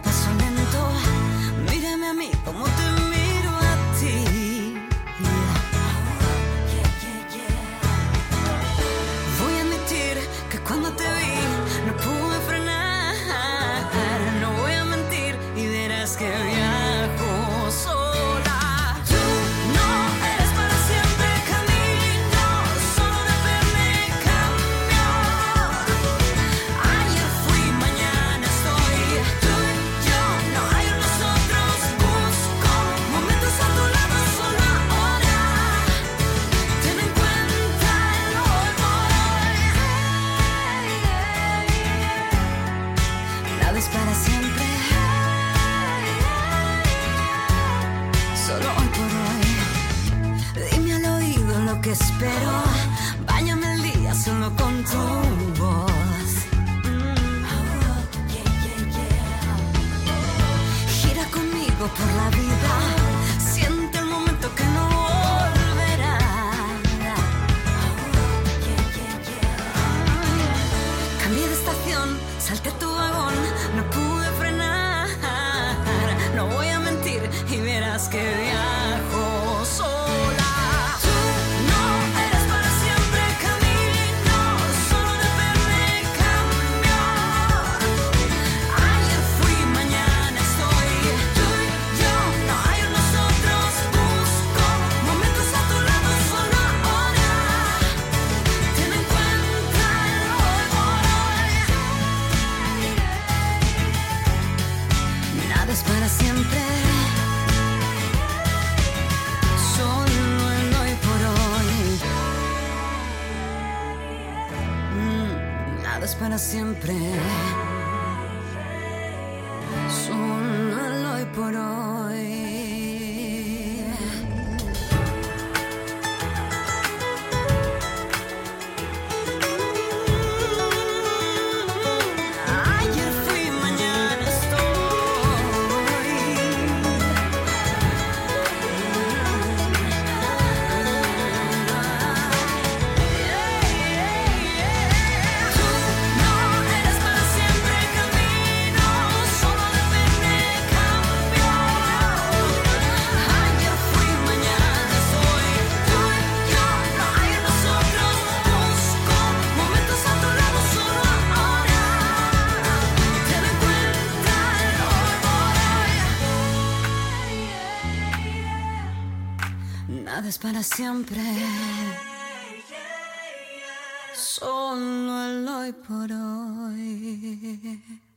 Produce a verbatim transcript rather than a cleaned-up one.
paso lento, mírame a mí como te miro a ti. Voy a admitir que cuando te vi no pude frenar. No voy a mentir y verás que viajo sola. Tú no eres para siempre camino, solo de verme cambio. Ayer fui, mañana estoy. Tú y yo, no hay un nosotros. Busco momentos a tu lado solo ahora. Ten en cuenta el hoy por hoy. Nada es para siempre, solo hoy por hoy. Dime al oído lo que espero, báñame el día solo con tu voz. Gira conmigo por la vida, siente el momento que no volverá. Cambié de estación, salté tu vagón, no pude frenar. No voy a mentir y verás que viajo sola. Tú no eres para siempre camino, solo de verme cambio. Ayer fui, mañana estoy. Tú y yo, no hay un nosotros. Busco momentos a tu lado solo ahora. Ten en cuenta el hoy por hoy. Nada es para siempre, solo el hoy por hoy. Mm, Nada es para siempre, solo el hoy por hoy. Ayer fui, mañana estoy. Tú no eres para siempre camino, solo de verme cambio. Ayer fui, mañana estoy. Tú y yo, no hay en nosotros. Busco momentos a tu lado solo ahora. Ten en cuenta el hoy por hoy. Nada es para siempre, solo el hoy por hoy.